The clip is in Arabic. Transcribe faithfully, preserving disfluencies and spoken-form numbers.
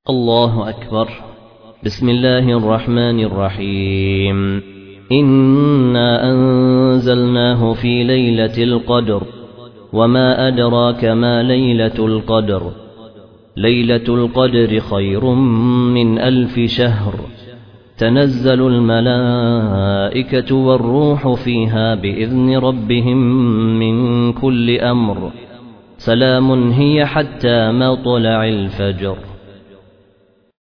الله أكبر. بسم الله الرحمن الرحيم. إنا أنزلناه في ليلة القدر وما أدراك ما ليلة القدر ليلة القدر خير من ألف شهر تنزل الملائكة والروح فيها بإذن ربهم من كل أمر سلام هي حتى مطلع الفجر.